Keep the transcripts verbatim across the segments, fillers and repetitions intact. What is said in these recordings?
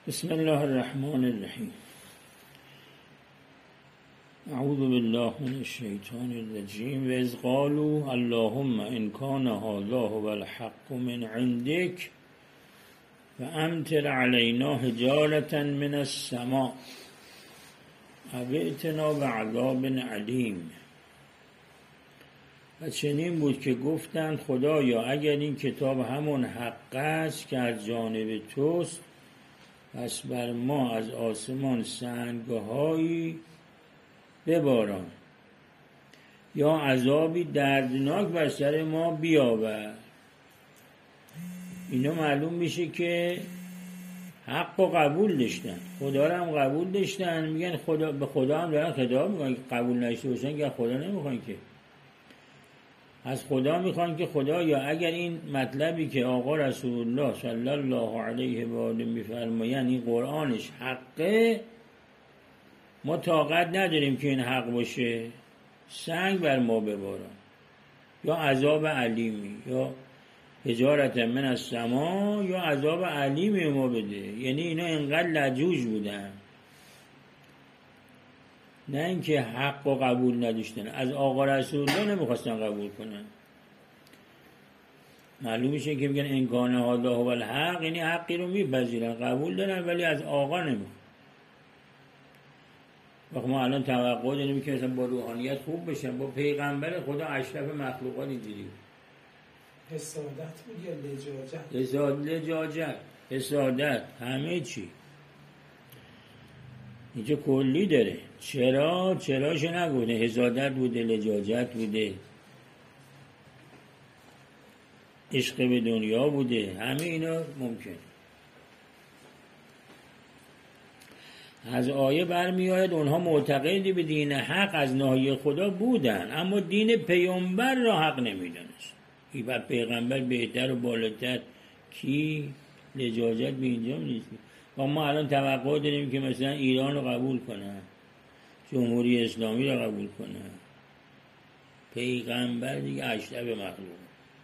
بسم الله الرحمن الرحیم. اعوذ بالله من الشیطان الرجیم. و اذ قالوا اللهم ان کان هذا هو الحق من عندك فامطر علینا حجارة من السماء او ائتنا بعذاب علیم. و چنین بود که گفتند خدایا اگر این کتاب همون حق است که از جانب توست پس بر ما از آسمان سنگ‌هایی بباران یا عذابی دردناک بر سر ما بیاور. اینا معلوم میشه که حق و قبول داشتن، خدا رو هم قبول داشتن. میگن خدا به خدا هم دارن خطاب میکنن که قبول نشته باشن که خدا نمیخوان، که از خدا میخوان که خدا یا اگر این مطلبی که آقا رسول الله صلی الله علیه و آله میفرمایند این قرآنش حقه، ما طاقت نداریم که این حق باشه، سنگ بر ما ببارن یا عذاب علیمی یا حجارت من السما یا عذاب علیمی ما بده. یعنی اینا اینقدر لجوج بودن، نه اینکه حق و قبول نداشتن، از آقا رسول الله نمیخواستن قبول کنن. معلوم میشه که میگن این کان هذا هو الحق، یعنی حقی رو میپذیرن قبول دارن ولی از آقا نمیخوان. وقت ما الان توقع داریم که مثلا با روحانیت خوب بشن، با پیغمبر خدا اشرف مخلوقات اینجوری حسادت بود یا لجاجت؟ حساد لجاجت حسادت همه چی اینجا کلی داره. چرا چراش نگونه، حسادت بوده، لجاجت بوده، عشق به دنیا بوده، همه اینا ممکن. از آیه برمی آید اونها معتقدی به دین حق از ناحیه خدا بودن اما دین پیامبر را حق نمیدانست. این بر پیغمبر بهتر و بالاتر کی؟ لجاجت به اینجا نیست. و ما الان توقع داریم که مثلا ایران رو قبول کنن، جمهوری اسلامی رو قبول کنن، پیغمبر دیگه اشرف مخلوق.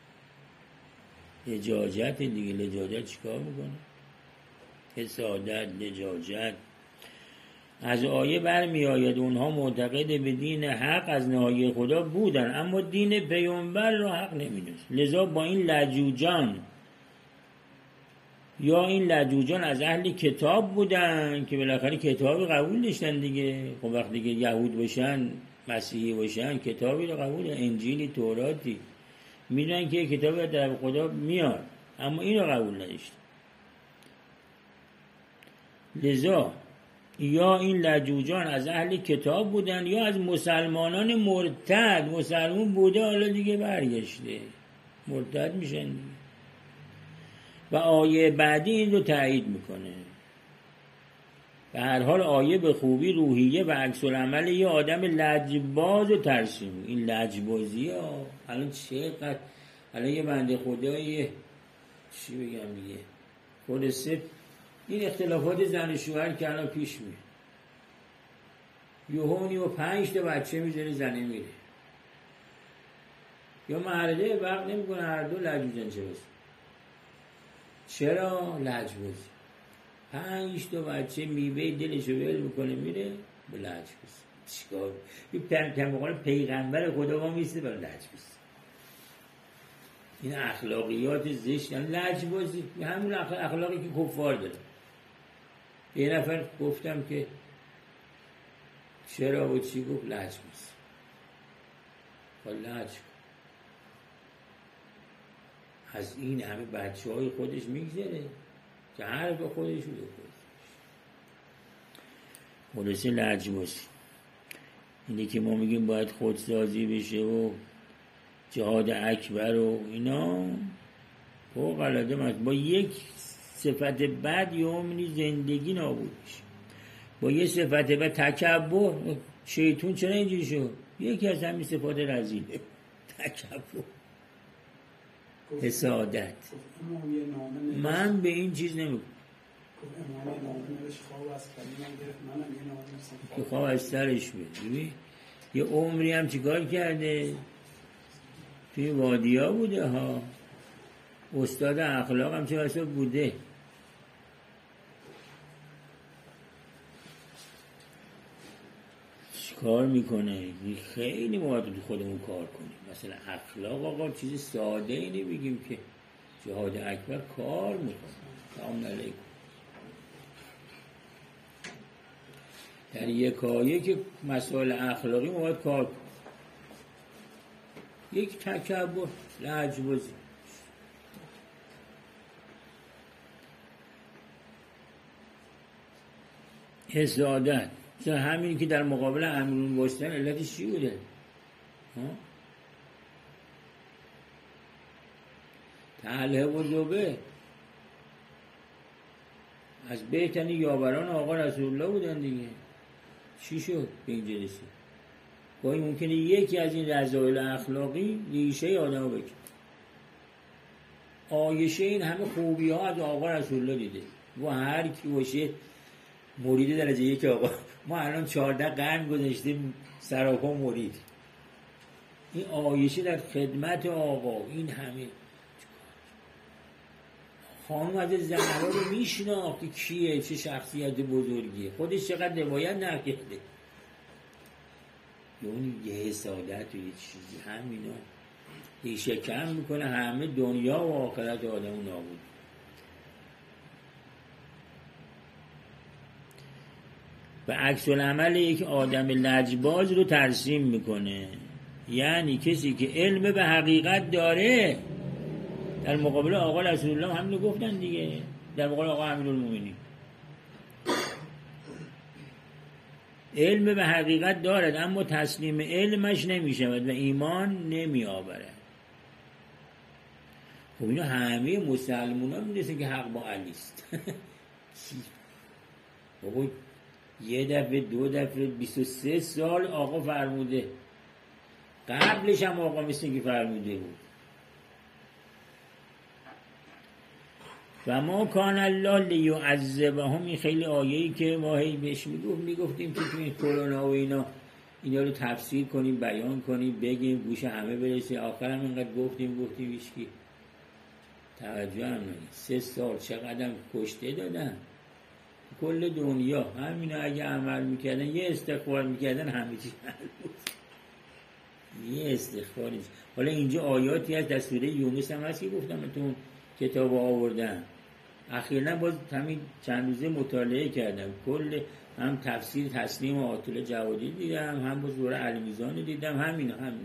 لجاجت دیگه، لجاجت چیکار میکنه؟ حسادت، لجاجت. از آیه برمی آید اونها معتقد به دین حق از ناحیه خدا بودن اما دین پیامبر را حق نمیدونست. لذا با این لجوجان یا این لجوجان از اهل کتاب بودن که بالاخره کتابی قبول داشتن دیگه. خب وقتی که یهود باشن، مسیحی باشن، کتابی رو قبول داشتن، انجیلی، توراتی، میدونن که کتابی در خدا میاد اما این رو قبول نداشتن. لذا یا این لجوجان از اهل کتاب بودن یا از مسلمانان مرتد. مسلمون بوده حالا دیگه برگشته، مرتد میشن دیگه. و آیه بعدی این رو تایید میکنه. به هر حال آیه به خوبی روحیه و عکس العمل یه آدم لجباز و ترسیم. این لجبازی ها الان چقدر، الان یه بنده خدایی چی بگم دیگه، خود سه این اختلافات زن شوهر که الان پیش میره، یهونی و پنج تا بچه میذاره زنه میره، یا مرده وقت نمیکنه، هر دو لجوجن. چه بس؟ چرا لجبازی؟ پنج تا بچه میوه دلشو ول میکنه میره به لجبازی. چیکار؟ این پیغمبر پیغمبر خدا با میسته برای لجبازی. این اخلاقیات زشت، یعنی لجبازی همون اخلاقی که کفار داره. یه نفر گفتم که چرا و چی گفت؟ لجبازی. با لج از این همه بچه های خودش میگذره که هر به خودش رو خودش خلاصه لجبازی. اینه که ما میگیم باید خودسازی بشه و جهاد اکبر و اینا فوق العاده است. با یک صفت بد یومنی زندگی نابود میشه، با یه صفت بد تکبر. شیطون چرا اینجوری شد؟ یکی از همین صفات رذیله، تکبر، حسادت. من به این چیز نمیگم که خواه از سرش بید. یه عمری هم چیکار کرده؟ توی وادیا بوده ها، استاد اخلاق هم چه بوده. کار میکنه. خیلی ما تو خودمون کار کنیم. مثلا اخلاق آقا چیز ساده ای نمیگیم که جهاد اکبر کار میکنه. سلام علیکم. در یکایک که مسائل اخلاقی ما باید کار کنیم. یک تکبر لجبازی حسادت، مثلا همین که در مقابل امیرون باشتن علتش چی بوده؟ تله و زبه از بهترین یاوران آقا رسول الله بودن دیگه. چی شد به اینجا رسید؟ گاهی ممکنه یکی از این رذایل اخلاقی ریشه آدمو بکنه. عایشه این همه خوبی ها از آقا رسول الله دیده و هر کی باشه مرید درجه یک آقا. ما الان چهارده قرن گذاشتیم سراپا مرید. این عایشه در خدمت آقا این همه خانم از زهرا رو میشناخت کیه، چه شخصیت بزرگیه، خودش چقدر روایت نقل کرده. یعنی یه حسادت و یه چیزی همینا ریشه کم میکنه همه دنیا و آخرت آدم نابود. و عکس العمل یک آدم لجباز رو ترسیم میکنه. یعنی کسی که علم به حقیقت داره در مقابل آقا رسول الله همین رو گفتن دیگه، در مقابل آقا امیرالمومنین علم به حقیقت دارد اما تسلیم علمش نمیشود و ایمان نمی آورد. خب اینا همه مسلمان ها میدونستن که حق با علی است. بابا یه دفعه دو دفعه بیست و سه سال آقا فرموده، قبلش هم آقا مثل که فرموده بود. و ما کان الله لیعذبهم، این خیلی آیه‌ای که ما هی بهش میگفت میگفتیم که تو این کرونا و اینا اینا رو تفسیر کنیم، بیان کنیم، بگیم، گوش همه برسه. آخر هم اینقدر گفتیم گفتیم هیچکی توجه هم نگه. سه سال چقدر کشته دادن کل دنیا. همینا اگه عمل میکردن یه استغفار میکردن همه چی حل بود. یه استغفاری. حالا اینجا آیاتی از در سوره یونس هم هست که گفتم اتون کتاب آوردن. اخیراً باز همین چند روزه مطالعه کردم، کل هم تفسیر تسلیم و آتول جوادی دیدم، هم باز دوره المیزان دیدم، همین همین.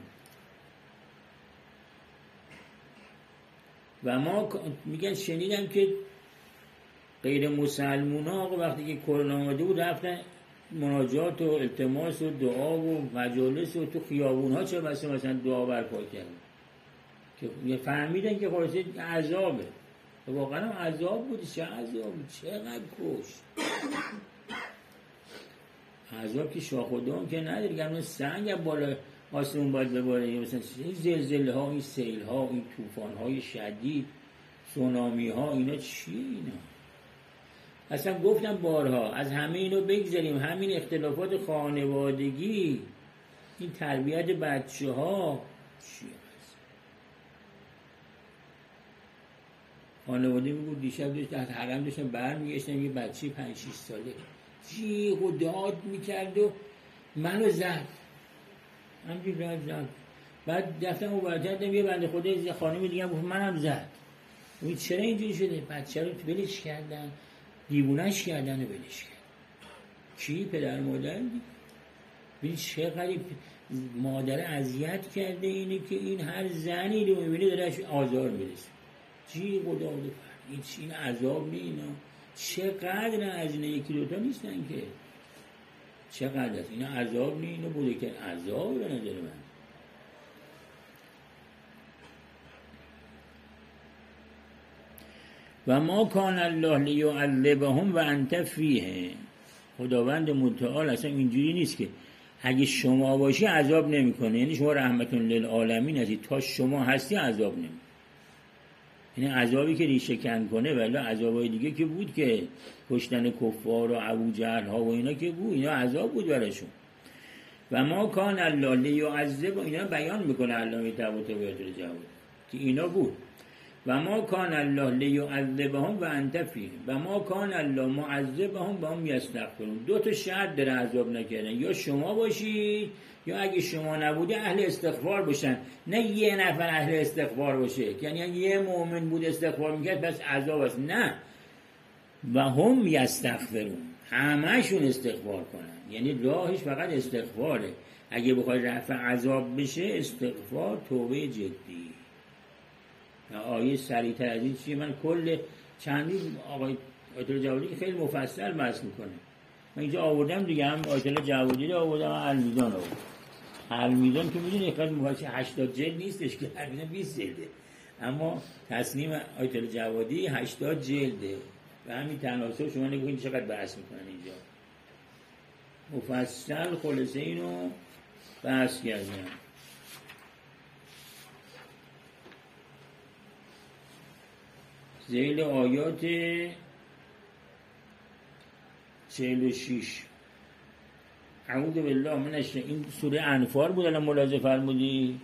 و ما میگن شنیدم که غیر مسلمان ها آقا وقتی که کرونا آمده بود رفتن مناجات و التماس و دعا و مجالس و تو خیابون ها چه بسه مثلا دعا برپا کردن که فهمیدن که خلاصه عذابه. واقعا هم عذاب بود. چه عذاب، چقدر کشت. عذاب که شاخ و دام که نداره، که همون سنگ هم بالا آسمون باید بباره، یا مثلا این زلزله ها، این سیل ها، این طوفان های شدید، سونامی ها، اینا چیه اینا؟ اصلا گفتم بارها از همه اینو بگذاریم. همین اختلافات خانوادگی، این تربیت بچه ها چیه؟ خانواده میگو دیشب داشت از حرم داشتم برمیگشتم، یه بچه پنج شیش ساله جیغ و داد میکرد و منو زد، همجور راحت زد. بعد دفتم و برتردم یه بنده خدا خانمی دیگه گفت منم زد. اون چرا اینجوری شده؟ بچه رو ولش کردن، دیوونش کردن و ولش کردن. کی؟ پدر مادر دیگه. ببین چقدر مادر اذیت کرده اینه که این هر زنی رو میبینه درش آزار میرسه. جیغ و داد و فر. این عذاب نی اینا. چقدر از اینا یکی دوتا نیستن که. چقدر از اینا عذاب نی اینا بوده که عذاب رو نظر من. و ما کان الله لیعذبهم و انت فیه. خداوند متعال اصلا اینجوری نیست که اگه شما باشی عذاب نمیکنه. یعنی شما رحمت للعالمین هستی، تا شما هستی عذاب نمیکنه. یعنی عذابی که ریشه کن کنه، ولی عذابای دیگه که بود که کشتن کفار و ابو جهل ها و اینا که بود، اینا عذاب بود براشون. و ما کان الله لیعذب، اینا بیان میکنه علامه طباطبایی جواد که اینا بود. و ما کان الله لیعذبهم و انت فیهم و ما کان الله معذبهم و هم یستغفرون. دو تا شرط داره عذاب نکردن، یا شما باشید یا اگه شما نبوده اهل استغفار باشن، نه یه نفر اهل استغفار باشه یعنی یه مؤمن بود استغفار میکرد پس عذاب است، نه، و هم یستغفرون، همه‌شون استغفار کنن، یعنی راهش فقط استغفاره. اگه بخوای رفع عذاب بشه استغفار، توبه جدی. آیه سریع‌تر از این چیه؟ من کل چندی آقای آیت الله جوادی خیلی مفصل بحث میکنه، من اینجا آوردم دیگه، هم آیت الله جوادی رو آوردم، هم المیزان آوردم. المیزان که میدونی خیلی مفصل هشتاد جلد نیستش که، المیزان بیست جلده، اما تصنیم آیت الله جوادی هشتاد جلده و همین تناسب شما نگوین چقدر بحث میکنن اینجا، مفصل خلاصه اینو بحث کردن. ذیل آیات چهل و شش اعوذ بالله من الشیطان، این سوره انفال بود الان ملاحظه فرمودی،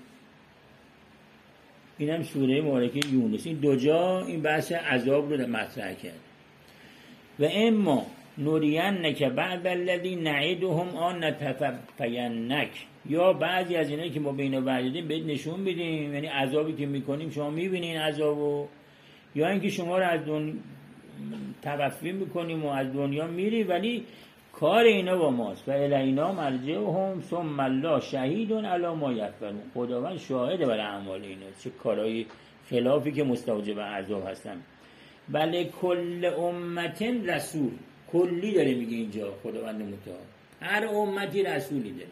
اینم سوره مبارکه یونس. این دو جا این بحث عذاب رو مطرح کرد. و اما نورینک بعد الذی نعدهم آن نتفینک، یا بعضی از اینایی که ما بین وعده بهت نشون بدیم، یعنی عذابی که میکنیم شما میبینین عذابو، یا اینکه شما رو از دنیا توفی میکنیم و از دنیا میری ولی کار اینا با ماست. و الینا مرجعهم ثم الله شهید علی ما یفعلون، خداوند شاهده بر اعمال اینا، چه کارهای خلافی که مستوجب عذاب هستن. بله کل امت رسول، کلی داره میگه اینجا خداوند متعال، هر امتی رسولی داره.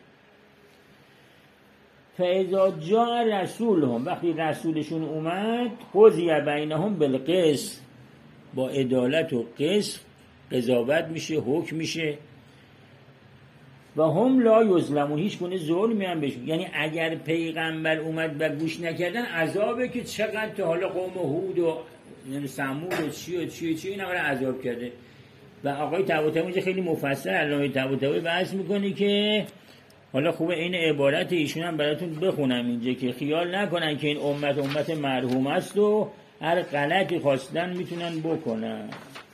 فاذا جاء رسولهم، وقتی رسولشون اومد، قضی بینهم بالقسط، با عدالت و قسط قضاوت میشه، حکم میشه. و هم لا یظلمون، هیچ گونه ظلمی هم بهشون، یعنی اگر پیغمبر اومد و گوش نکردن عذابه که چقدر تا حالا قوم هود و ثمود و چی و چی و چی اینا رو عذاب کرده. و آقای طباطبایی اینجا خیلی مفصل علامه طباطبایی بحث میکنه که حالا خوبه این عبارت ایشون هم براتون بخونم اینجا که خیال نکنن که این امت امت مرحوم است و هر غلطی خواستن میتونن بکنن.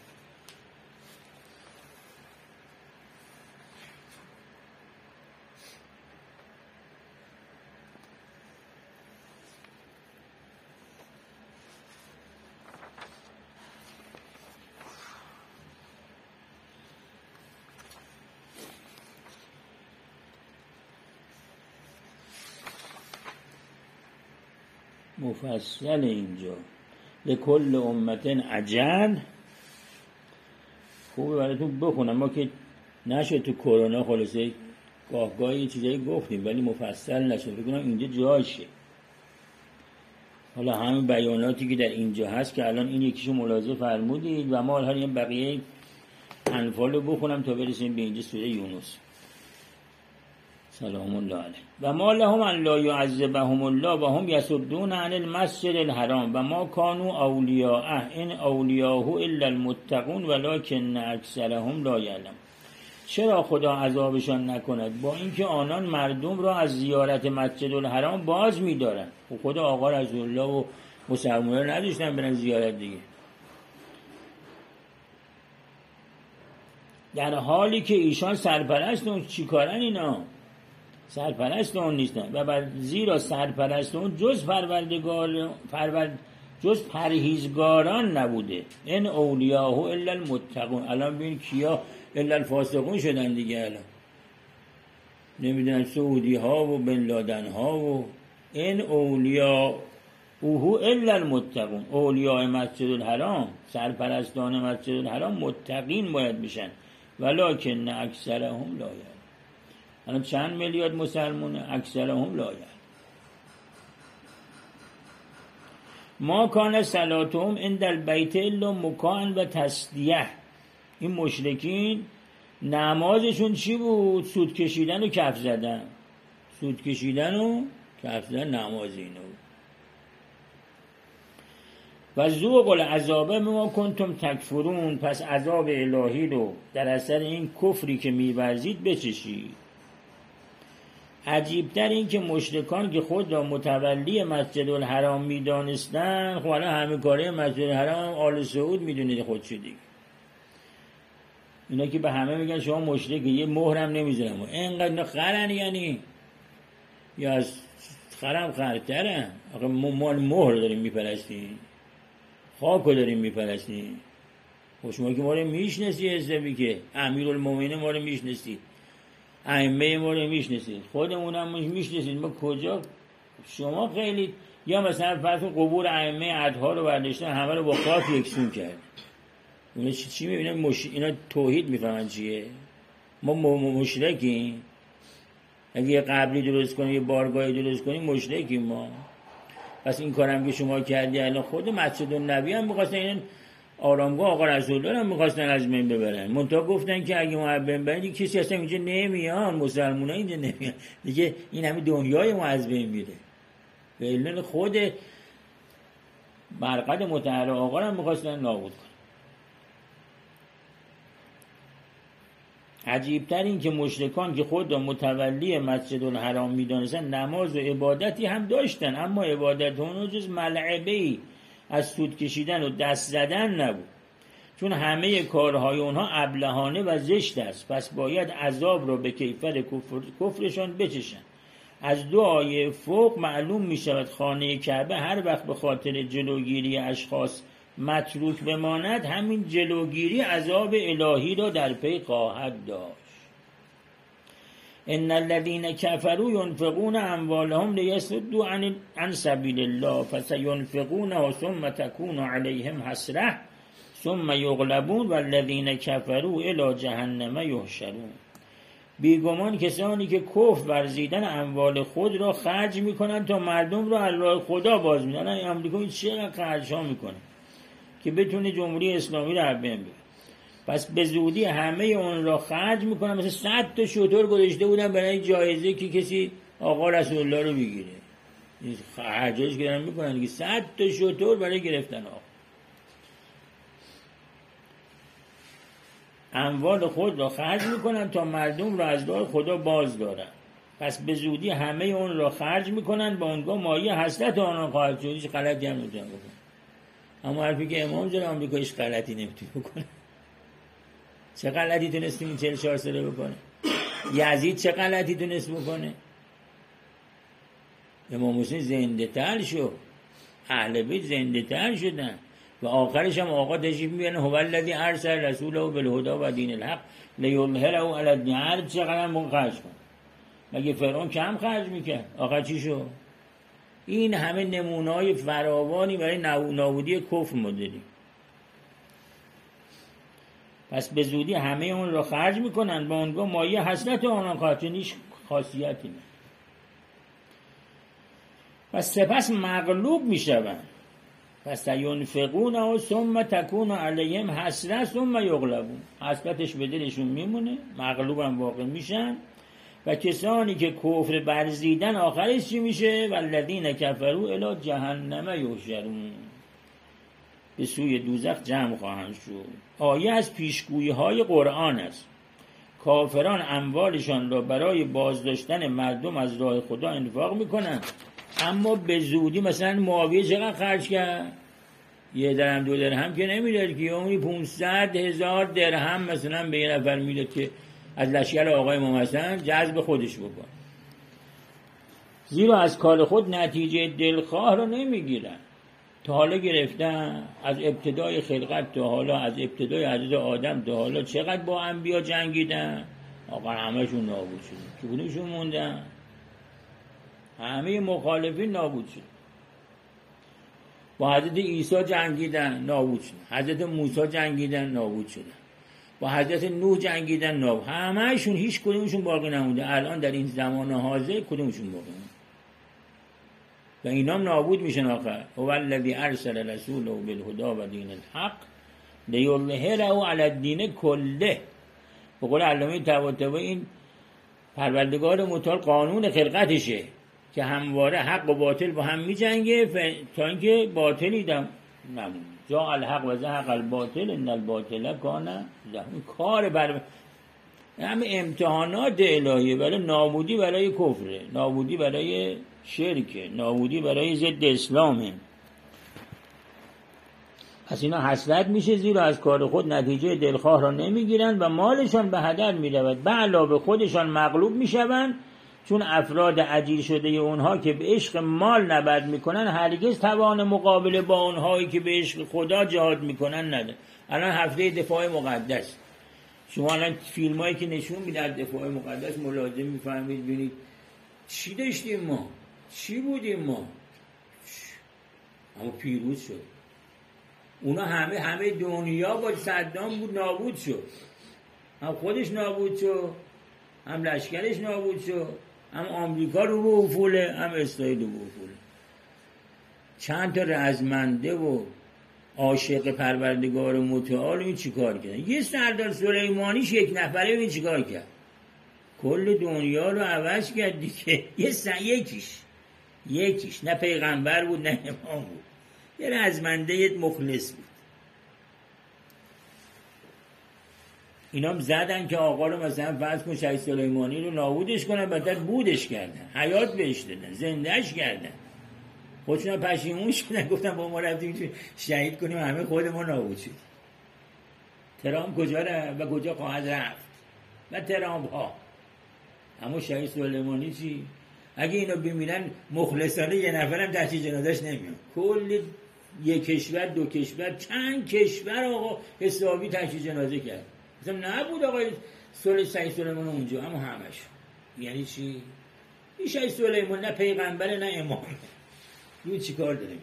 مفصل اینجا لکل امت اجل، خوبه براتون بخونم، ما که نشد تو کرونا خلاصه گاه گاهی یه چیزایی گفتیم ولی مفصل نشد، بگونم اینجا جاشه. حالا همین بیاناتی که در اینجا هست که الان این یکیشو ملاحظه فرمودید و ما الان این بقیه انفال رو بخونم تا برسیم به اینجا سوره یونس. سلام الله علیه. و ما لهم ان لا یعذبهم الله و هم یصدون عن المسجد الحرام و ما كانوا اولیاءه ان اولیاءه الا المتقون ولکن اکثرهم لا یعلمون. چرا خدا عذابشان نکند با اینکه آنان مردم را از زیارت مسجد الحرام باز می‌دارند؟ خدا آقا رسول الله و مسلمانان نداشتن برن زیارت دیگه، در حالی که ایشان سرپرست اون. چی کارن اینا؟ سرپرست اون نیستن. و بر زیرا سرپرست اون جز پروردگار پرورد جز پرهیزگاران نبوده. این اولیاءه الا المتقون. الان ببین کیا الا الفاسقون شدن دیگه، الان نمیدونن سعودی ها و بن لادن ها و این اولیاء اوهو الا المتقون. اولیاء مسجد الحرام، سرپرستان مسجد الحرام متقین باید بشن، ولکن اکثرهم لا یعلمون. الان چند میلیارد مسلمونه؟ اکثرهم لا یعلمون. ما کان صلاتهم عند البیت الا مکاء و تصدیه. این مشرکین نمازشون چی بود؟ سود کشیدن و کف زدن. سود کشیدن و کف زدن نماز اینا بود. و ذوقوا العذاب بما کنتم تکفرون. پس عذاب الهی رو در اثر این کفری که می‌ورزید بچشید. عجیبتر این که مشرکان که خود را متولی مسجد الحرام میدانستن، خب الان همه کاره مسجد الحرام آل سعود میدونید خود شدی. اینا که به همه میگن شما مشرکی، یه مهرم نمیذارم. اینقدر اینا خرن یعنی یا از خرم خرترن؟ آقا ما مهر داریم میپرستیم، خاکو داریم میپرستیم. و شما که ما رو میشناسی، حسابی که امیرالمومنین ما رو میشناسی، ائمه ما رو میشناسید، خودمونم میشناسید. ما کجا شما خیلی یا مثلا فرض قبور ائمه اطهار رو برداشتن همه رو با خاک یکسون کرد. اینا چی چی میبینن؟ مش... اینا توحید میفهمن چیه؟ ما م... مشرکیم. اگه یه قبری درست کنیم، یه بارگاهی درست کنیم، مشرکیم ما. پس این کارم که شما کردی الان خود مسجد النبی هم می‌خواستن، این آرامگاه آقا رسول الله هم می‌خواستن از بین ببرن. منتها گفتن که اگه ما از بین ببریم کسی اصلا اینجا نمیان، مسلمان‌ها اینجا نمیان دیگه، این همه دنیای ما از بین میره. به علت خود مرقد مطهر آقا هم می‌خواستن نابود کنن. عجیبتر این که مشرکان که خود را متولی مسجد الحرام می‌دانستند نماز و عبادتی هم داشتن، اما عبادت اونها جز ملعبه‌ای از سود کشیدن و دست زدن نبود، چون همه کارهای اونها ابلهانه و زشت است. پس باید عذاب را به کیفر کفر کفرشان بچشن. از دو آیه فوق معلوم می شود خانه کعبه هر وقت به خاطر جلوگیری اشخاص متروک بماند، همین جلوگیری عذاب الهی را در پی خواهد داشت. ان الذين كفروا ينفقون اموالهم ليصدوا عن عن سبيل الله فسينفقونها ثم تكون عليهم حسرة ثم يغلبون والذين كفروا الى جهنم يحشرون. بیگمان کسانی که کفر ورزیدن اموال خود را خرج میکنند تا مردم را از راه خدا باز میدارن. این امریکا این چقدر خرج‌ها میکنه که بتونه جمهوری اسلامی را بین ببره. پس به زودی همه اون را خرج میکنن. مثلا صد تا شتر گذاشته بودن برای جایزه که کسی آقا رسول الله رو بگیره. این خرجش که دارن میکنن که صد تا شتر برای گرفتن آقا. اموال خود را خرج میکنن تا مردم را از راه خدا باز دارن. پس به زودی همه اون را خرج میکنن، با اونگاه مایه حسرت آنها خواهد شد. هیچ غلطی هم نمیتونن بکنن. اما حرفی که امام جلو آمریکا هیچ غلطی نمیتونه بکنه. چه غلطی تونست این چهل چهار ساله بکنه؟ یزید چه غلطی تونست بکنه؟ امام حسین زنده تر شد، اهل بیت زنده تر شدن و آخرش هم آقا تشریف میبرن هو الذی ارسل رسوله بالهدی و دین الحق لیظهره علی الدین. هر چقدر هم خرج کن. مگه فرعون کم خرج میکرد؟ آخر چی شد؟ این همه نمونه‌های فراوانی برای نابودی کفر ما داریم. پس به زودی همه اون را خرج میکنن، با اونگاه مایه حسرت آنها خواهد شد. هیچ خاصیتی نه. پس سپس مغلوب میشوند. پس ینفقون و ثم تکون علیهم حسرة ثم یغلبون. حسرتش به دلشون میمونه، مغلوب هم واقع میشن. و کسانی که کفر برزیدن آخرش چی میشه؟ والذین کفروا الی جهنم یحشرون. به سوی دوزخ جمع خواهند شد. آیه از پیشگویی های قرآن است. کافران اموالشان را برای بازداشتن مردم از راه خدا انفاق میکنند، اما به زودی مثلا معاویه چقدر خرج کرد؟ یه درهم دو درهم که نمیداد که عمری پونصد هزار درهم مثلا به یه نفر میداد که از لشکر آقای امام حسن جذب خودش بکن. زیرا از کار خود نتیجه دلخواه را نمیگیرن. تا حالا گرفتن از ابتدای خلقت تا حالا، از ابتدای حضرت آدم تا حالا چقدر با انبیا جنگیدن؟ آقا همه‌شون نابود شدن. کدومشون موندن؟ همه مخالفین نابود شدن. با حضرت عیسی جنگیدن، نابود شدن. حضرت موسی جنگیدن، نابود شدن. با حضرت نوح جنگیدن، نابود. همه‌شون، هیچ کدومشون باقی نمونده. الان در این زمان حاضر کدومشون باقی نمونده؟ و اینا هم نابود میشن آخر. هو الذی ارسل رسوله بالهدی و دین الحق لیظهره علی الدین کله. به قول علامه طباطبایی این پروردگار متعال قانون خلقتشه که همواره حق و باطل با هم میجنگه ف... تا اینکه باطلی دم نمونه. جاء الحق و زهق الباطل ان الباطل کان زهوقا. کار بر همه امتحانات الهیه، برای نابودی برای کفره، نابودی برای شرکه، نابودی برای ضد اسلامه. پس اینا حسرت میشه، زیرا از کار خود نتیجه دلخواه را نمیگیرند و مالشان به هدر میرود، به علاوه خودشان مغلوب میشوند، چون افراد اجیر شده اونها که به عشق مال نبرد میکنن هرگز توان مقابله با اونهایی که به عشق خدا جهاد میکنن نداره. الان هفته دفاع مقدس، شما الان فیلم هایی که نشون میدن دفاع مقدس ملازم میفهمید ببینید چی داشتیم ما، چی بودیم ما، اما پیروز شد. اونا همه همه دنیا با صدام بود نابود شد، هم خودش نابود شد، هم لشکرش نابود شد، هم آمریکا رو به افوله، هم اسرائیل رو به افوله. چند تا رزمنده و عاشق پروردگار متعال این چی کار کردن؟ یه سردار سلیمانیش یک نفره این چی کار کرد؟ کل دنیا رو عوض کرد دیگه. یه سن یکیش یکیش نه پیغمبر بود نه امام بود، یه رزمنده یه مخلص بود. اینا هم زدن که آقا رو مثلا فرض کن شهید سلیمانی رو نابودش کنن، بعد بودش کردن، حیات بهش دادن، زندهش کردن، خودشون پشیمون شدن، گفتن با ما رفتیم شهید کنیم همه خود ما نابود شد. ترامپ کجا رفت و کجا خواهد رفت و ترامپ ها. اما شهید سلیمانی چی؟ اگه اینو بمیرن مخلصانه یه نفرم تحت جنازش نمیاد، کل یک کشور دو کشور چند کشور آقا حسابی تحت جنازه کرد. مثلا نبود آقای سل شهید سلیمان اونجا، اما همش. یعنی چی؟ این شهید سلیمان نه پیغمبر نه امام، این چی کار داره؟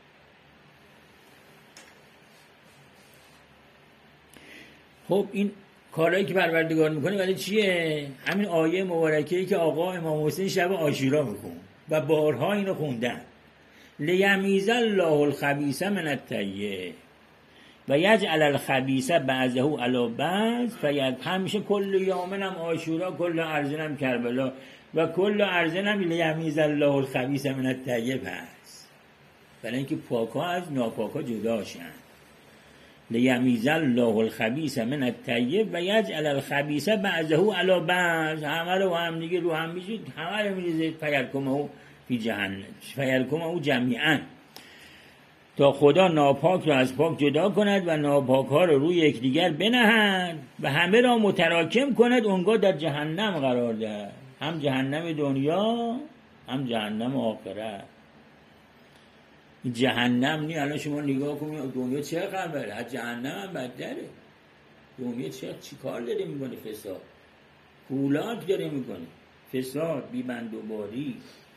خب این کارهایی که پروردگار میکنه ولی چیه؟ همین آیه مبارکه‌ای که آقا امام حسین شب عاشورا میخون و بارها اینو خوندن، لیمیز الله الخبیث من الطیب و یجعل الخبیث بعضه علی بعض فید. همیشه کل یومن هم عاشورا، کل ارزن هم کربلا و کل ارزن هم لیمیز الله الخبیث من الطیب هست، برای اینکه پاکا از ناپاکا جدا شن. لیمیز الله الخبیث من الطیب و یجعل الخبیث بعضه علی بعض. همه رو هم دیگه رو هم میشه، همه رو میریزه فیرکمه فی جهنم فیرکمه جمیعا، تا خدا ناپاک را از پاک جدا کند و ناپاک ها را روی یکدیگر بنهند و همه را متراکم کند، اونگاه در جهنم قرار دهد، هم جهنم دنیا هم جهنم آخرت. جهنم نی الان شما نگاه کنید دنیا چه خبره، از جهنم هم بدتره. دنیا چه چی کار داره میکنه؟ فساد کولاک داره میکنه، فساد بیبند و باری.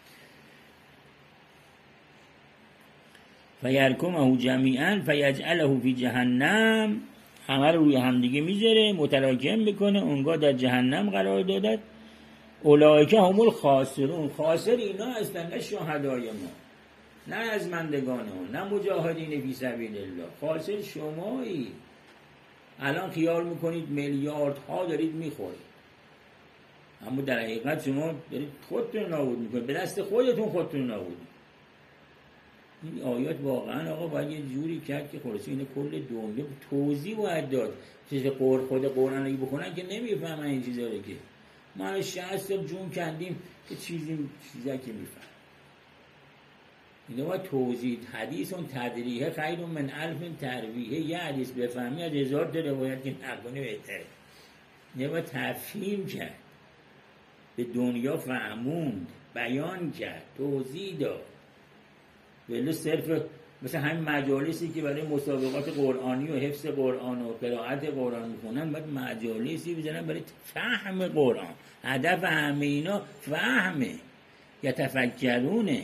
فیرکمه جمیعا فیجعله فی جهنم، همه رو روی همدیگه میذاره متراکم بکنه، اونگاه در جهنم قرار دادد. اولئک هم الخاسرون. خاسر اینا هستن، نه شهدای ما، نه از مندگان ما، نه مجاهدین فی سبیل الله. خاسر شمایی. الان خیال میکنید میلیاردها دارید میخورید، اما در حقیقت شما دارید خودتون نابود میکنید، به دست خودتون خودتون نابود. این آیات واقعا آقا باید یه جوری کرد که خلاصه این کل دنیا توضیح باید داد. چیز قرآن خود قرآن رو بخونن که نمیفهمن این چیزا رو، که ما شصت سال جون کندیم که چیزی چیزا که میفهم. اینا باید توضیح. حدیث اون تدریحه خیر من الف ترویحه. یه حدیث بفهمی از هزار تا روایت که نکنه بهتره. نه باید تفهیم کرد، به دنیا فهموند، بیان کرد، توضیح داد. ولی صرف مثلا همین مجالسی که برای مسابقات قرآنی و حفظ قرآن و قرائت قرآن میکنن، باید مجالسی بزنن برای فهم قرآن. هدف همه اینا فهمه، یتفکرونه.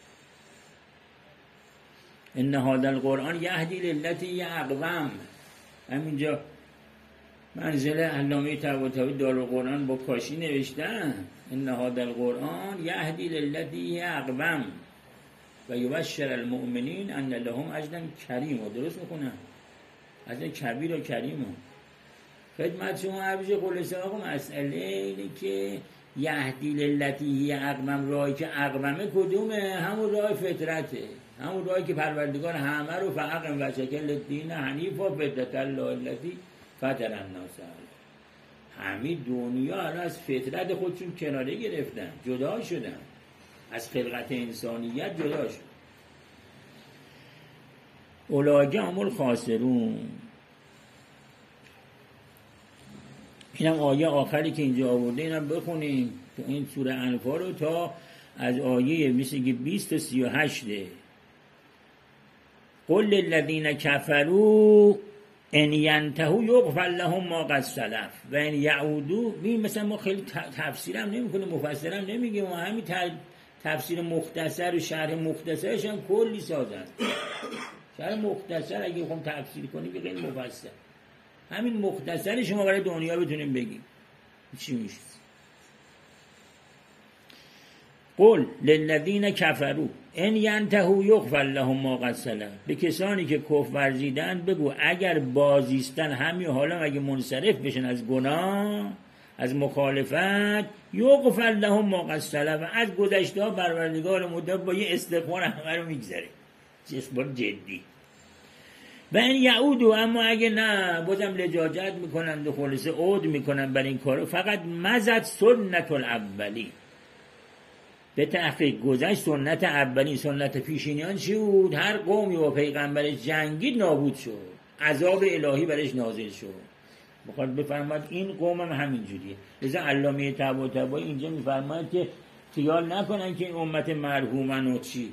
ان هذا القرآن یهدی للتی هی اقوم. همینجا منزل علامه طباطبایی دارالقرآن با کاشی نوشتن ان هذا القرآن یهدی للتی هی اقوم و یبشر المؤمنین ان لهم اجرا کریما. درست میخونم؟ اجر کبیر و کریما. خدمت شما عرض خلاصه آقا مسئله اینه که یهدی للتی هی اقوم، راهی که اقومه کدومه؟ همون راه فطرته، همون راهی که پروردگار همه رو فاقم و شکل دین حنیف و فطرت الله التی فطر الناس علیها. همین دنیا از فطرت خودشون کناره گرفتن، جدا شدن، از خلقت انسانیت جدا شدن. اولئک هم الخاسرون. اینم آیه آخری که اینجا آورده، اینم بخونیم تو این سوره انفال رو تا از آیه مثل که بیست تا سی و هشته. قل للذین کفروا ان ینتهوا یغفر لهم ما قد سلف و ان یعودوا. ببین مثلا ما خیلی تفسیرم نمی‌کنیم، مفسرم نمیگیم، و همین تفسیر مختصر و شرح مختصرش هم کلی سازن. شرح مختصر اگه بخوام تفسیر کنیم بگیم مفصل، همین مختصر شما برای دنیا بتونیم بگیم چی میشه. قل للذین کفروا ان ینتهوا یغفر لهم ما قد سلف. به کسانی که کفر ورزیدن بگو اگر بازیستن همین حالا اگه منصرف بشن از گناه، از مخالفت، یغفر لهم ما قد سلف، از گذشته ها پروردگار مدت با یه استغفار همه رو میگذره. استغفار جدی. و این یعودو، اما اگه نه بازم لجاجت میکنن و خلاصه عود میکنن بر این کارو، فقط مزد سنت الاولی. به تحقیق گذشت سنت اولی، سنت پیشینیان چی بود؟ هر قومی و پیغمبرش جنگید نابود شد، عذاب الهی برش نازل شد. بخواد بفرماید این قوم هم همین جوریه. لذا علامه طباطبایی اینجا میفرماید که خیال نکنن که این امت مرحومن و چی.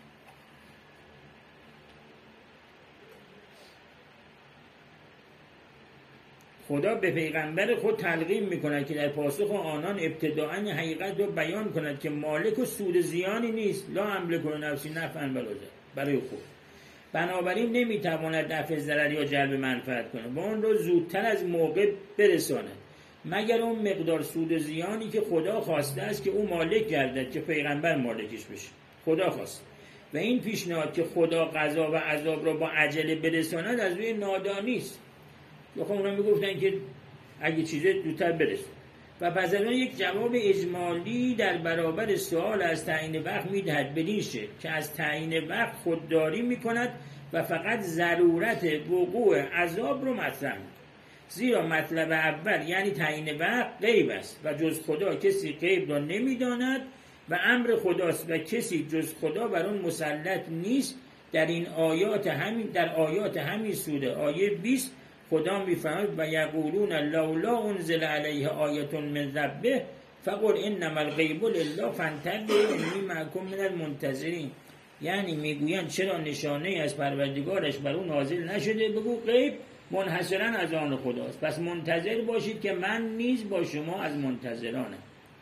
خدا به پیغمبر خود تلقین میکند که در پاسخ آنان ابتداءً حقیقت رو بیان کند که مالک و سود زیانی نیست، لا املک نفسی نفعا ولا ضرر، برای خود. بنابراین نمیتواند دفع ضرر یا جلب منفعت کنه و اون رو زودتر از موقع برساند مگر اون مقدار سود زیانی که خدا خواسته است که او مالک گردد که پیغمبر مالکش بشه. خدا خواسته و این پیشنهاد که خدا قضا و عذاب را با عجله برساند از روی نادانی است. خب اونا میگفتن که اگه چیزه زودتر برسه. و پس از اون یک جواب اجمالی در برابر سوال از تعیین وقت میدهد بدین شکل که از تعیین وقت خودداری میکند و فقط ضرورت وقوع عذاب رو مطرح میکند. زیرا مطلب اول یعنی تعیین وقت غیب است و جز خدا کسی غیب را نمیداند و امر خداست و کسی جز خدا بر اون مسلط نیست. در این آیات همین در آیات همین سوره آیه بیست خدا میفرماید و یقولون لولا انزل علیه آیه من ربه فقل انما الغیب لله فانتظروا انی معکم من المنتظرین. یعنی میگویند چرا نشانه از پروردگارش بر اون نازل نشده؟ بگو غیب منحصرا از آن خداست، پس منتظر باشید که من نیز با شما از منتظرانم.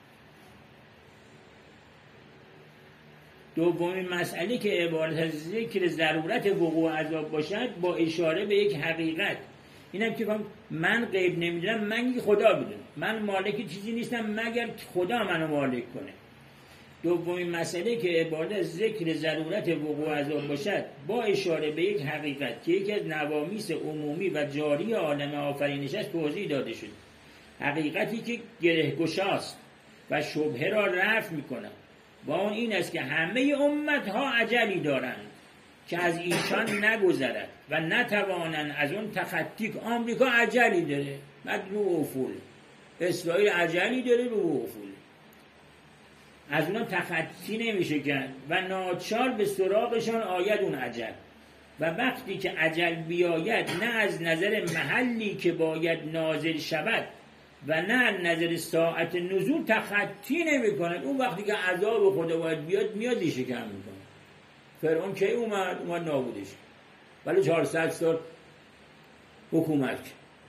دومین مسئله که عبارت از ذکر ضرورت وقوع عذاب باشد با اشاره به یک حقیقت، اینم که من غیب نمیدونم، من خدا بدونم، من مالک چیزی نیستم مگر خدا منو مالک کنه. دومین مسئله که عبارت از ذکر ضرورت وقوع عذاب باشد با اشاره به یک حقیقت که یکی از نوامیس عمومی و جاری عالم آفرینش است توضیح داده شد. حقیقتی که گره‌گشاست و شبهه را رفع می‌کند و آن این است که همه امت‌ها اجلی دارند که از ایشان نگذرد و نتوانند از اون تخطی. آمریکا اجلی داره، بعد رو افول. اسرائیل اجلی داره، رو افول. از اونها تخطی نمیشه کرد و ناچار به سراغشان آید اون اجل. و وقتی که اجل بیاید نه از نظر محلی که باید نازل شود و نه از نظر ساعت نزول تخطی نمی کند، اون وقتی که عذاب خدا باید بیاد میاد دیشه کم میکنه. فرعون که اومد اومد نابودش ولی چهارصد سال حکومت.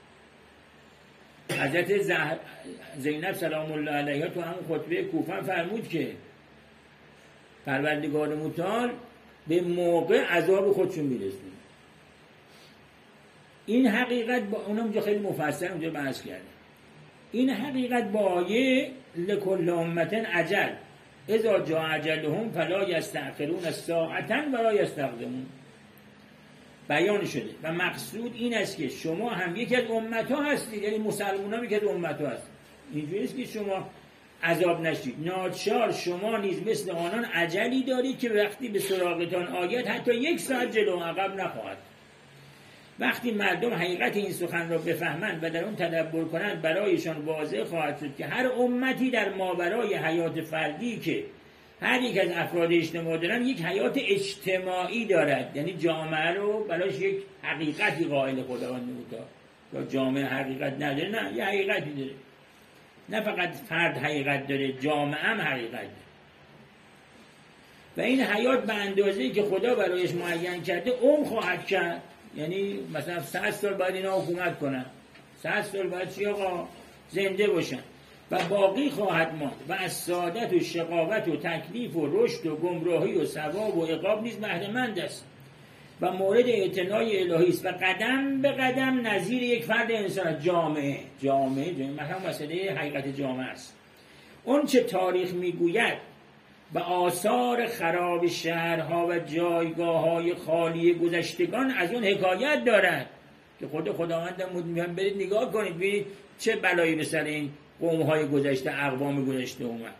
حضرت زینب سلام الله علیها تو همون خطبه کوفه فرمود که پروردگار متعال به موقع عذاب خودشون میرسونه. این حقیقت با اونم اونجا خیلی مفصل اونجا بحث کرده. این حقیقت با آیه لکل امة اجل اذا جاء اجلهم فلا یستأخرون ساعة ولا یستقدمون بیان شده و مقصود این است که شما هم یکی از امت‌ها هستید، یعنی مسلمان هم یکی از امت‌ها هستید. اینجوری است که شما عذاب نشید، ناچار شما نیز مثل آنان اجلی دارید که وقتی به سراغتان آید حتی یک ساعت جلو عقب نخواهد. وقتی مردم حقیقت این سخن را بفهمند و در اون تدبر کنند برایشان واضح خواهد شد که هر امتی در ماورای حیات فردی که هر یک از افراد اجتماع دارن یک حیات اجتماعی دارد، یعنی جامعه رو براش یک حقیقتی قائل خداوند نموده. یا جامعه حقیقت نداره؟ نه، یه حقیقتی داره. نه فقط فرد حقیقت داره، جامعه هم حقیقت داره. و این حیات به اندازه‌ای که خدا برایش معین کرده عمر خواهد کرد. یعنی مثلا صد سال باید اینا حکومت کنن، صد سال باید چی آقا زنده باشن و باقی خواهد ماند و از سعادت و شقاوت و تکلیف و رشد و گمراهی و ثواب و عقاب نیز بهره مند است و مورد اعتنای الهی است و قدم به قدم نظیر یک فرد انسان. جامعه جامعه جامعه مثلا مسئله حقیقت جامعه است. اون چه تاریخ میگوید و آثار خراب شهرها و جایگاه‌های خالی گذشتگان از اون حکایت دارد که خود خداوندم میگن برید نگاه کنید ببینید چه بلایی به سر این قوم‌های گذشته، اقوام گذشته اومد.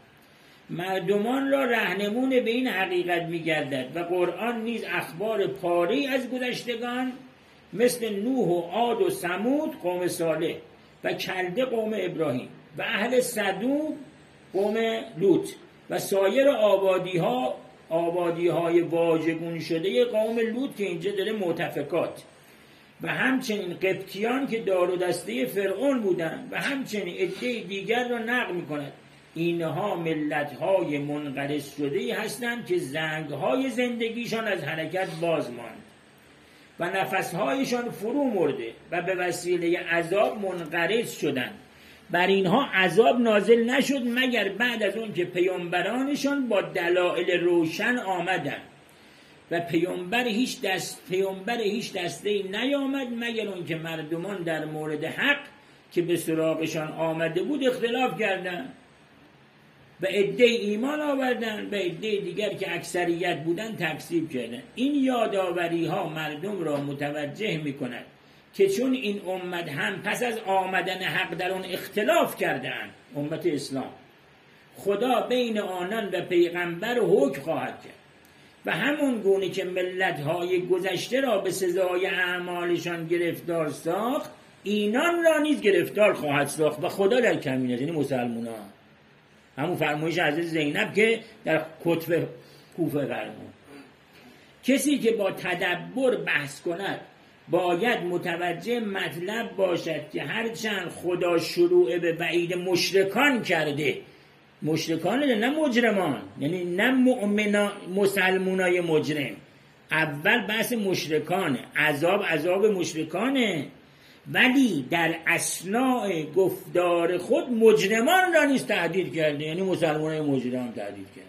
مردمان را راهنمون به این حقیقت می‌گردد و قرآن نیز اخبار پاره‌ای از گذشتگان مثل نوح و عاد و ثمود قوم صالح و کلده قوم ابراهیم و اهل صدوم قوم لوط و سایر آبادی‌ها آبادی‌های واژگون شده قوم لوط که اینجا داره معتفکات و همچنین قبطیان که دار و دسته فرعون بودند و همچنین عده دیگر را نقل می‌کند. اینها ملت‌های منقرض شده هستند که زنگ‌های زندگیشان از حرکت باز ماند و نفس‌هایشان فرو مرده و به وسیله عذاب منقرض شدند. بر اینها عذاب نازل نشد مگر بعد از اون که پیامبرانشان با دلایل روشن آمدند و پیامبر هیچ دست پیامبر هیچ دسته‌ای نیامد مگر اون که مردمان در مورد حق که به سراغشان آمده بود اختلاف کردند و عده ایمان آوردند و عده دیگر که اکثریت بودند تکذیب کردند. این یادآوری ها مردم را متوجه می‌کند که چون این امت هم پس از آمدن حق در اون اختلاف کردند، امت اسلام، خدا بین آنان و پیغمبر حکم خواهد کرد و همون گونه که ملت‌های گذشته را به سزای اعمالشان گرفتار ساخت، اینان را نیز گرفتار خواهد ساخت و خدا در کمین است، یعنی مسلمانان. همون فرمایش حضرت زینب که در کتب کوفه فرمود. کسی که با تدبر بحث کند باید متوجه مطلب باشد که هرچند خدا شروع به وعید مشرکان کرده، مشرکان نه مجرمان، یعنی نه مؤمنا مسلمانای مجرم، اول بحث مشرکانه، عذاب عذاب مشرکانه، ولی در اثناء گفتار خود مجرمان را نیز تهدید کرده، یعنی مسلمانای مجرم تهدید کرده.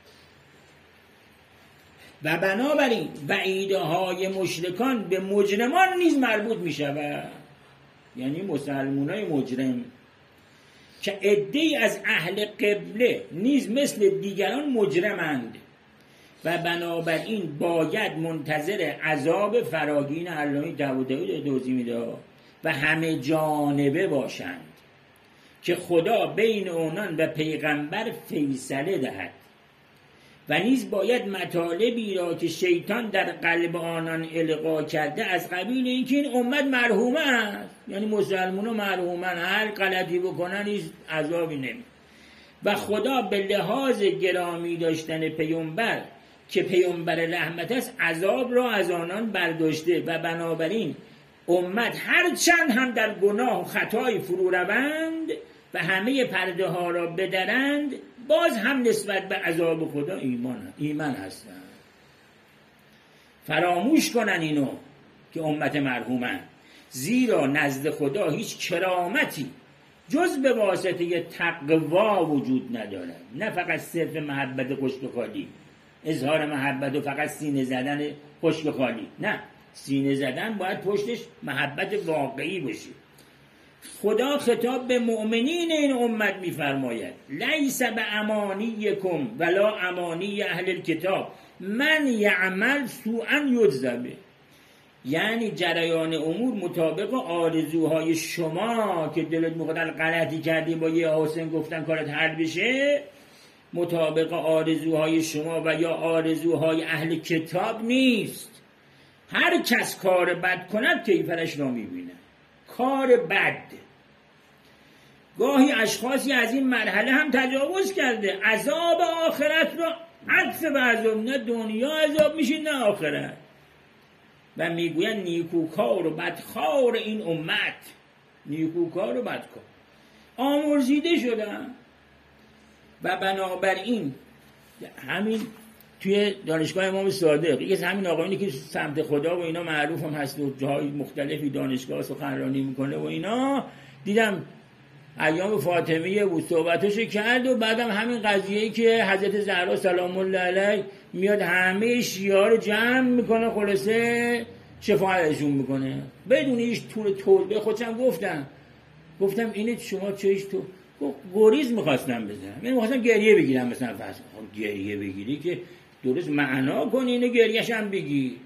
و بنابراین وعیدهای مشرکان به مجرمان نیز مربوط می شود، یعنی مسلمانای مجرم که عده‌ای از اهل قبله نیز مثل دیگران مجرمند و بنابراین باید منتظر عذاب فراگین علمی داوود دوزی میده و همه جانبه باشند که خدا بین اونان و پیغمبر فیصله دهد و نیز باید مطالبی را که شیطان در قلب آنان القا کرده از قبیل اینکه این امت مرحومه است، یعنی مسلمان‌ها مرحومن، هر غلطی بکنن هیچ عذابی نمی، و خدا به لحاظ گرامی داشتن پیامبر که پیامبر رحمت است عذاب را از آنان برداشته و بنابراین امت هر چند هم در گناه و خطای فرو روند و همه پرده ها را بدرند باز هم نسبت به عذاب خدا ایمان ایمان هستند. فراموش کنن اینو که امت مرحومن، زیرا نزد خدا هیچ کرامتی جز به واسطه تقوا وجود ندارد. نه فقط صرف محبت خشک خالی، اظهار محبت و فقط سینه زدن خشک خالی، نه، سینه زدن باید پشتش محبت واقعی باشه. خدا خطاب به مؤمنین این امت می‌فرماید لیس بامانیکم ولا امانی اهل الکتاب من یعمل سوءا یجزی به، یعنی جریان امور مطابق آرزوهای شما که دلت مقدر غلطی کردی با یه حسین گفتن کارت حل بشه، مطابق آرزوهای شما و یا آرزوهای اهل کتاب نیست. هر کس کار بد کند کیفرش را میبینه. کار بد گاهی اشخاصی از این مرحله هم تجاوز کرده، عذاب آخرت را عطف به عذاب، نه دنیا عذاب میشه نه آخرت، و میگوین نیکوکار و بدخوار این امت، نیکوکار و بدکار آمرزیده شدن. و بنابراین همین توی دانشگاه امام صادق یکی از همین آقایونی که سمت خدا و اینا معروف هم هست و جاهای مختلفی دانشگاه سخنرانی میکنه و اینا، دیدم ایام فاطمیه بود صحبتش کرد و بعدم همین قضیه‌ای که حضرت زهرا سلام الله علیه میاد همه شیعه رو جمع میکنه، خلاصه شفاعتشون میکنه بدون هیچ طول توبه. خودم گفتم گفتم اینه شما چهش تو گریز میخواستم بزنم، یعنی میخواستم گریه بگیرم، مثلا فرض کن گریه بگیری که درست معنا کنی، اینو گریهش هم بگی.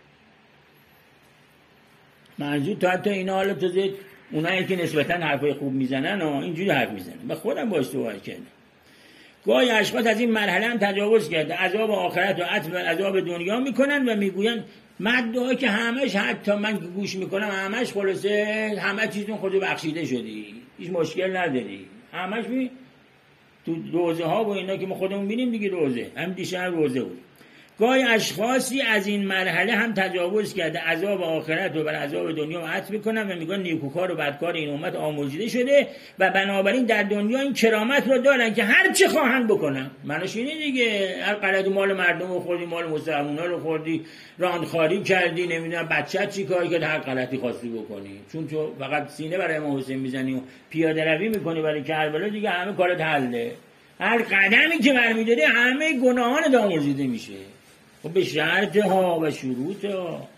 منظور تا حتی اینا حالا تازه اونایی که نسبتاً حرفای خوب میزنن و اینجوری حرف میزنن، من خودم باش صحبت کردم. گاهی اشخاص از این مرحله هم تجاوز کرده، عذاب آخرت و عطف بر عذاب دنیا میکنن و میگوین مدعا که همش، حتی من که گوش میکنم همش خلاصه همه چیزتون خود بخشیده شدی، هیچ مشکل نداری، همش می تو روزه ها و اینا که ما خودمون بینیم دیگه، روزه هم دیشب روزه بود. گاهی اشخاصی از این مرحله هم تجاوز کرده، عذاب آخرت و بر عذاب دنیا عطف میکنن و میگن نیکوکار و بدکار این امت آمرزیده شده و بنابراین در دنیا این کرامت رو دارن که هر چه خواهند بکنن. معنیش اینه دیگه، هر غلط مال مردم رو خوردی، مال مسلمونا رو خوردی، راندخاری کردی، نمیدونم بچت چی کار کرد، هر غلطی خواستی بکنی، چون تو فقط سینه برای امام حسین میزنی و پیاده روی میکنی برای کربلا، دیگه همه کارت حله. هر قدمی که برمی‌داری همه گناهان آمرزیده میشه به شرط ها و شروط ها.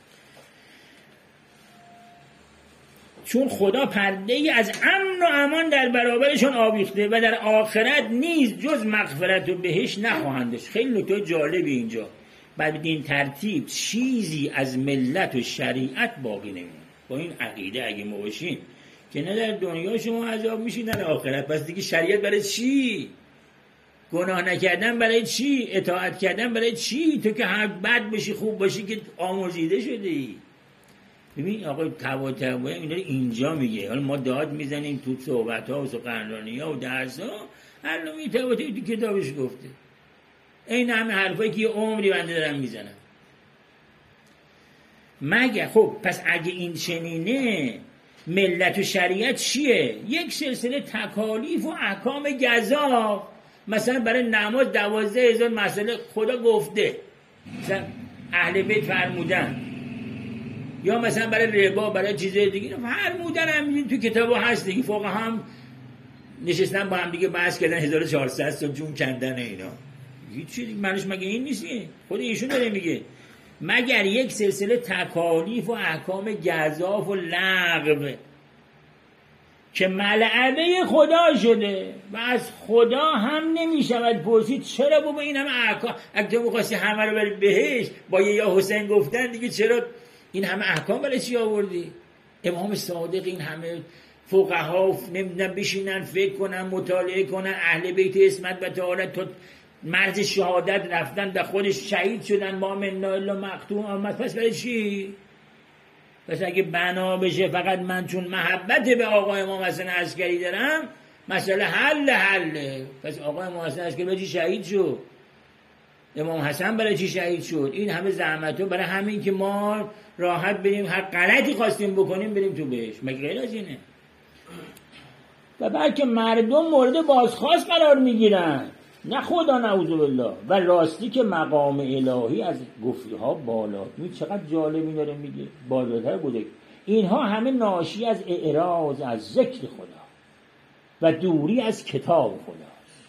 چون خدا پرده ای از امن و امان در برابرشون آویخته و در آخرت نیز جز مغفرت و بهشت نخواهندش. خیلی نکته جالبی اینجا، بعد این ترتیب چیزی از ملت و شریعت باقی نمیمونه. با این عقیده اگه ما باشیم که نه در دنیا شما عذاب میشید نه در آخرت، پس دیگه شریعت برای چی؟ گناه نکردن برای چی؟ اطاعت کردن برای چی؟ تو که هر بد باشی خوب باشی که آمرزیده شدی. ببین آقای طباطبایی اینا رو اینجا میگه، حالا ما داد میزنیم تو صحبت ها و سخنرانی ها و درس ها، هر نوعی طباطبایی تو کتابش گفته. این همه حرفایی که یه عمری بنده دارم میزنم. مگه خب پس اگه این چنینه ملت و شریعت چیه؟ یک سلسله تکالیف و احکام گزا. مثلا برای نماز دوازده هزار مسئله خدا گفته، مثلا اهل بیت فرمودن، یا مثلا برای ربا، برای چیزای دیگه فرمودن، همین تو کتابا هست دیگه. فوق هم نشستن با هم دیگه بحث کردن هزار و چهارصد تا جون کندن اینا. هیچی معنیش مگه این نیستی؟ خود ایشون داره میگه مگر یک سلسله تکالیف و احکام گزاف و لغو که ملعبه خدا شده و از خدا هم نمیشود پرسید چرا بابا این همه احکام، اگه تو می‌خواستی همه رو بری بهش با یه یا حسین گفتن دیگه، چرا این همه احکام برای چی آوردی؟ امام صادق این همه فقها نمیدونم بشینن فکر کنن مطالعه کنن، اهل بیت اسمت و طهارت تا مرز شهادت رفتن و خودش شهید شدن، ما منا الا مقتول آمد، پس برای چی؟ پس اگه بنا بشه فقط من چون محبت به آقا امام حسن عسکری دارم مسئله حل حله، پس آقا امام حسن عسکری برای چی شهید شد؟ امام حسن برای چی شهید شد؟ این همه زحمت برای همین که ما راحت بریم هر غلطی خواستیم بکنیم بریم تو بهش، مگه غیر از اینه؟ و بلکه مردم مورد بازخواست قرار میگیرن، نه خدا نعوذ بالله. و راستی که مقام الهی از گفتها بالا، می چقدر جالب داره میگه، بالاتر بوده. اینها همه ناشی از اعراض از ذکر خدا و دوری از کتاب خداست.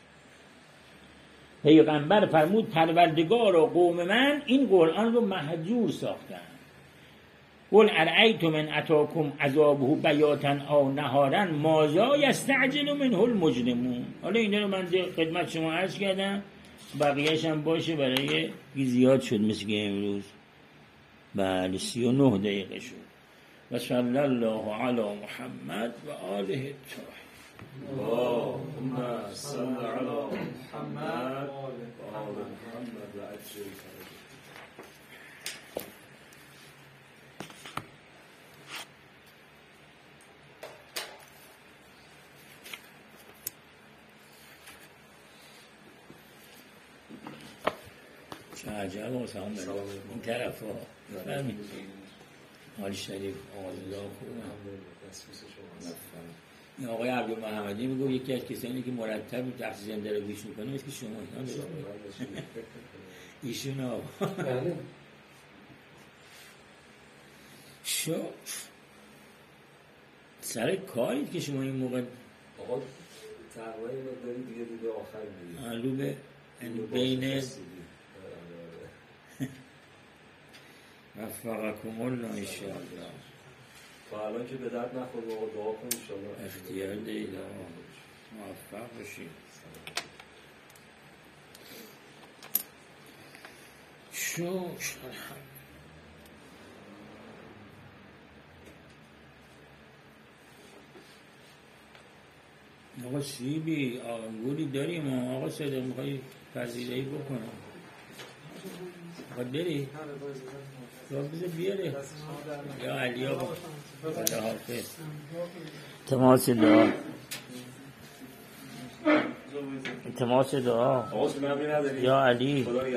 پیغمبر فرمود پروردگار و قوم من این قرآن رو مهجور ساختن. قل ارأیتم ان اتاکم عذابه بیاتا او نهارا ماذا یستعجل منه المجرمون. حالا اینا رو من خدمت شما عرض کردم، بقیه‌اش هم باشه برای زیاد شد مثل که امروز بله سی و نه دقیقه شد. و صلی الله علی محمد و آله الطاهرین. اللهم صل علی محمد و آل محمد و عجل عجب و سلام بله این طرف ها بفرمید حال شریف آقازده خوبه این آقای عبدالمحمدی میگو یکی از کسانی که مرتب تحصیل زنده رو گوش میکنه مثل که شما ایشون آقا شو سر کارید که شما این موقع آقا تقریبا این مقداری دیگه دیگه آخر دیگه رو به بین وفقکم الله انشاءالله تا الان که به درد نخور آقا دعا کن انشاءالله اختیار دید آقا موفق باشید شوش آقا سیبی انگوری داریم آقا صدق میخوایی پذیرایی بکنم خواهد بری؟ را بذار بیاره یا علی آقا خدا حافظ تماس دعا تماس دعا یا علی